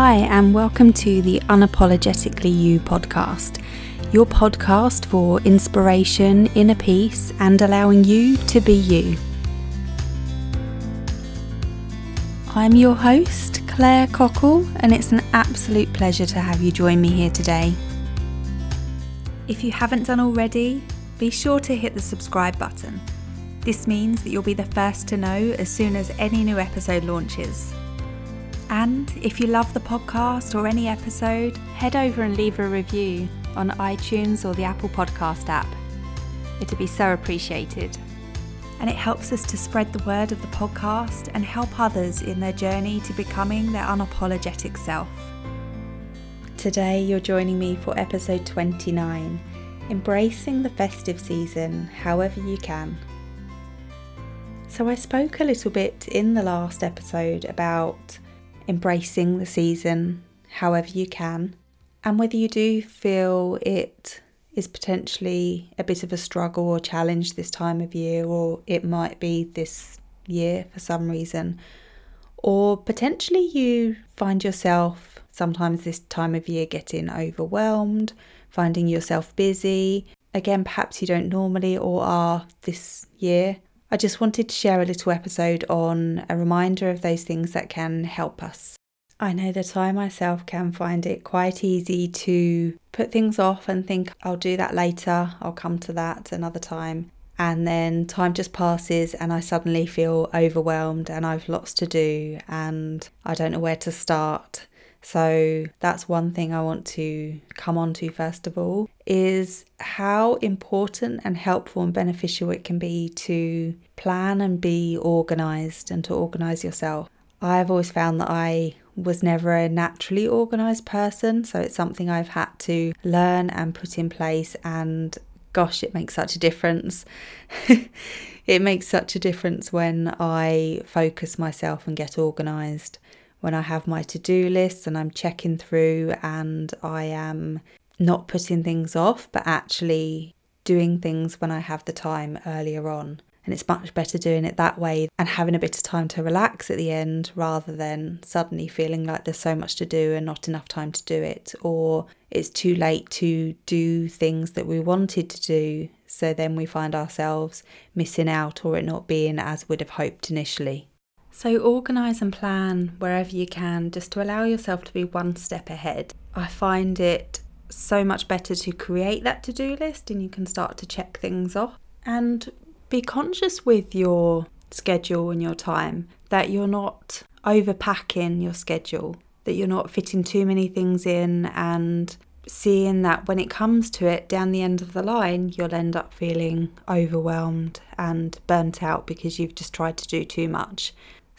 Hi, and welcome to the Unapologetically You podcast, your podcast for inspiration, inner peace, and allowing you to be you. I'm your host, Claire Cockle, and it's an absolute pleasure to have you join me here today. If you haven't done already, be sure to hit the subscribe button. This means that you'll be the first to know as soon as any new episode launches. And if you love the podcast or any episode, head over and leave a review on iTunes or the Apple Podcast app. It'd be so appreciated. And it helps us to spread the word of the podcast and help others in their journey to becoming their unapologetic self. Today you're joining me for episode 29, Embracing the Festive Season However You Can. So I spoke a little bit in the last episode about embracing the season however you can, and whether you do feel it is potentially a bit of a struggle or challenge this time of year, or it might be this year for some reason, or potentially you find yourself sometimes this time of year getting overwhelmed, finding yourself busy. Again, perhaps you don't normally or are this year. I just wanted to share a little episode on a reminder of those things that can help us. I know that I myself can find it quite easy to put things off and think, I'll do that later, I'll come to that another time. And then time just passes and I suddenly feel overwhelmed and I've lots to do and I don't know where to start. So that's one thing I want to come on to first of all, is how important and helpful and beneficial it can be to plan and be organised and to organise yourself. I've always found that I was never a naturally organised person, so it's something I've had to learn and put in place, and gosh, it makes such a difference. It makes such a difference when I focus myself and get organised. When I have my to-do lists and I'm checking through and I am not putting things off, but actually doing things when I have the time earlier on. And it's much better doing it that way and having a bit of time to relax at the end, rather than suddenly feeling like there's so much to do and not enough time to do it, or it's too late to do things that we wanted to do. So then we find ourselves missing out or it not being as we'd have hoped initially. So organise and plan wherever you can, just to allow yourself to be one step ahead. I find it so much better to create that to-do list and you can start to check things off. And be conscious with your schedule and your time that you're not overpacking your schedule, that you're not fitting too many things in and seeing that when it comes to it down the end of the line, you'll end up feeling overwhelmed and burnt out because you've just tried to do too much.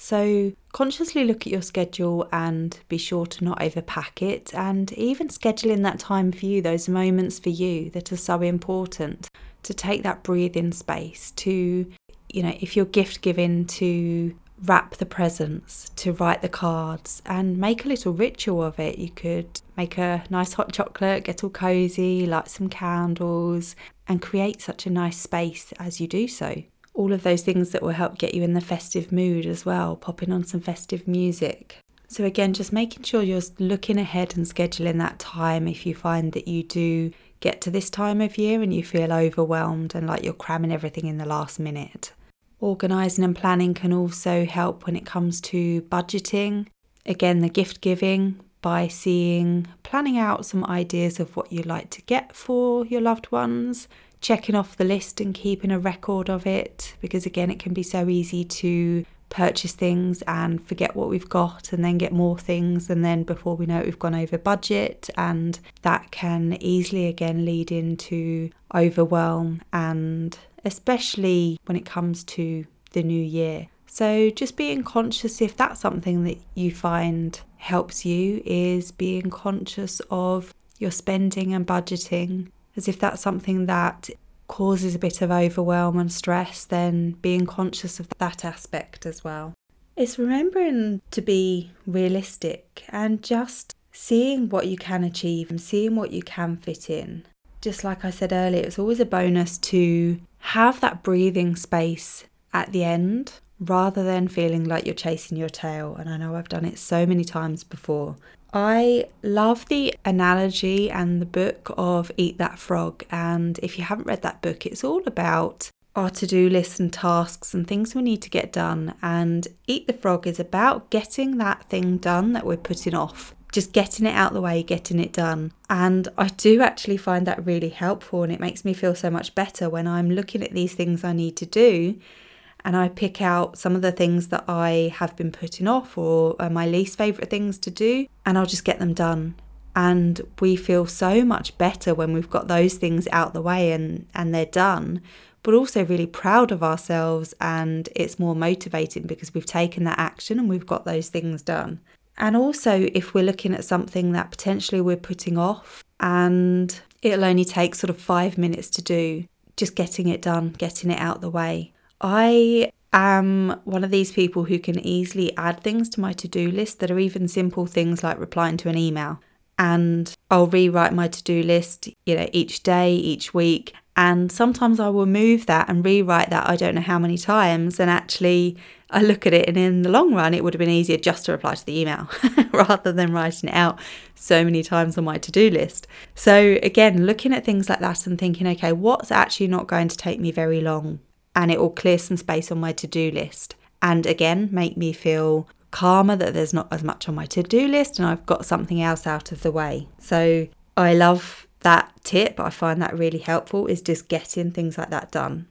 So consciously look at your schedule and be sure to not overpack it, and even schedule in that time for you, those moments for you that are so important, to take that breathing space, to, if you're gift giving, to wrap the presents, to write the cards and make a little ritual of it. You could make a nice hot chocolate, get all cozy, light some candles and create such a nice space as you do so. All of those things that will help get you in the festive mood as well, popping on some festive music. So again, just making sure you're looking ahead and scheduling that time if you find that you do get to this time of year and you feel overwhelmed and like you're cramming everything in the last minute. Organising and planning can also help when it comes to budgeting. Again, the gift giving, by planning out some ideas of what you'd like to get for your loved ones, checking off the list and keeping a record of it, because again, it can be so easy to purchase things and forget what we've got and then get more things, and then before we know it, we've gone over budget, and that can easily again lead into overwhelm, and especially when it comes to the new year. So just being conscious, if that's something that you find helps you, is being conscious of your spending and budgeting. As if that's something that causes a bit of overwhelm and stress, then being conscious of that aspect as well. It's remembering to be realistic and just seeing what you can achieve and seeing what you can fit in. Just like I said earlier, it's always a bonus to have that breathing space at the end rather than feeling like you're chasing your tail. And I know I've done it so many times before. I love the analogy and the book of Eat That Frog, and if you haven't read that book, it's all about our to-do lists and tasks and things we need to get done, and Eat the Frog is about getting that thing done that we're putting off, just getting it out the way, getting it done. And I do actually find that really helpful, and it makes me feel so much better when I'm looking at these things I need to do and I pick out some of the things that I have been putting off or are my least favourite things to do, and I'll just get them done. And we feel so much better when we've got those things out the way and they're done, but also really proud of ourselves, and it's more motivating because we've taken that action and we've got those things done. And also, if we're looking at something that potentially we're putting off and it'll only take sort of 5 minutes to do, just getting it done, getting it out the way. I am one of these people who can easily add things to my to-do list that are even simple things like replying to an email. And I'll rewrite my to-do list, each day, each week. And sometimes I will move that and rewrite that I don't know how many times. And actually, I look at it and in the long run, it would have been easier just to reply to the email rather than writing it out so many times on my to-do list. So again, looking at things like that and thinking, okay, what's actually not going to take me very long? And it will clear some space on my to-do list. And again, make me feel calmer that there's not as much on my to-do list and I've got something else out of the way. So I love that tip. I find that really helpful, is just getting things like that done.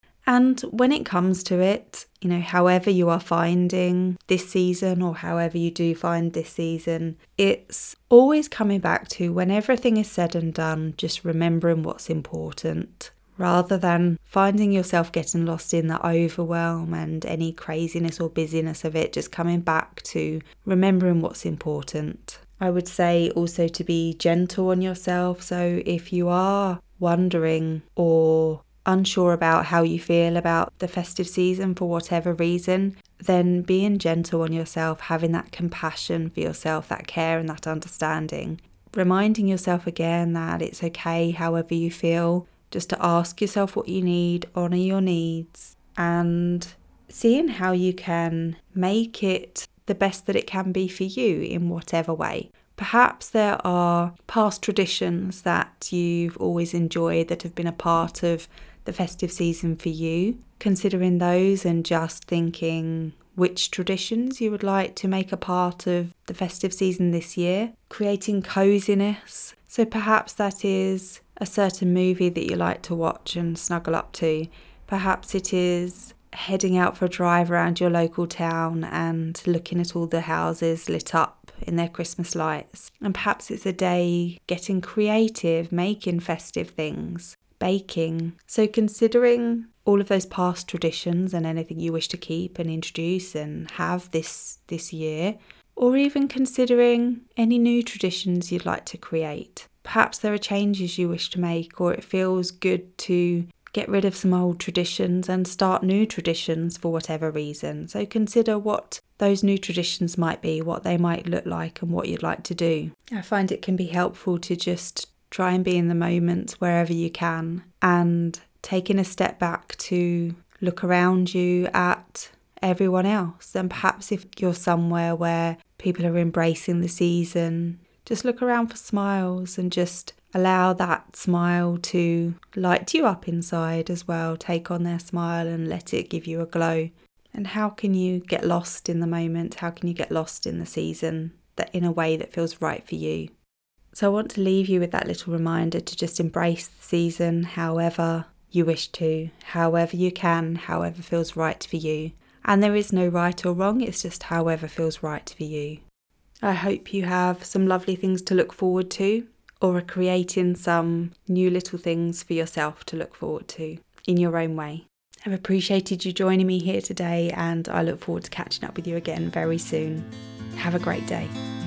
And when it comes to it, however you are finding this season or however you do find this season, it's always coming back to, when everything is said and done, just remembering what's important, rather than finding yourself getting lost in the overwhelm and any craziness or busyness of it, just coming back to remembering what's important. I would say also to be gentle on yourself. So if you are wondering or unsure about how you feel about the festive season for whatever reason, then being gentle on yourself, having that compassion for yourself, that care and that understanding, reminding yourself again that it's okay however you feel, just to ask yourself what you need, honour your needs, and seeing how you can make it the best that it can be for you in whatever way. Perhaps there are past traditions that you've always enjoyed that have been a part of the festive season for you, considering those and just thinking which traditions you would like to make a part of the festive season this year, creating coziness. So perhaps that is a certain movie that you like to watch and snuggle up to. Perhaps it is heading out for a drive around your local town and looking at all the houses lit up in their Christmas lights. And perhaps it's a day getting creative, making festive things, baking. So considering all of those past traditions and anything you wish to keep and introduce and have this year, or even considering any new traditions you'd like to create. Perhaps there are changes you wish to make, or it feels good to get rid of some old traditions and start new traditions for whatever reason. So consider what those new traditions might be, what they might look like and what you'd like to do. I find it can be helpful to just try and be in the moment wherever you can, and taking a step back to look around you at everyone else. And perhaps if you're somewhere where people are embracing the season, just look around for smiles and just allow that smile to light you up inside as well. Take on their smile and let it give you a glow. And how can you get lost in the moment? How can you get lost in the season that in a way that feels right for you? So I want to leave you with that little reminder to just embrace the season however you wish to, however you can, however feels right for you. And there is no right or wrong, it's just however feels right for you. I hope you have some lovely things to look forward to, or are creating some new little things for yourself to look forward to in your own way. I've appreciated you joining me here today, and I look forward to catching up with you again very soon. Have a great day.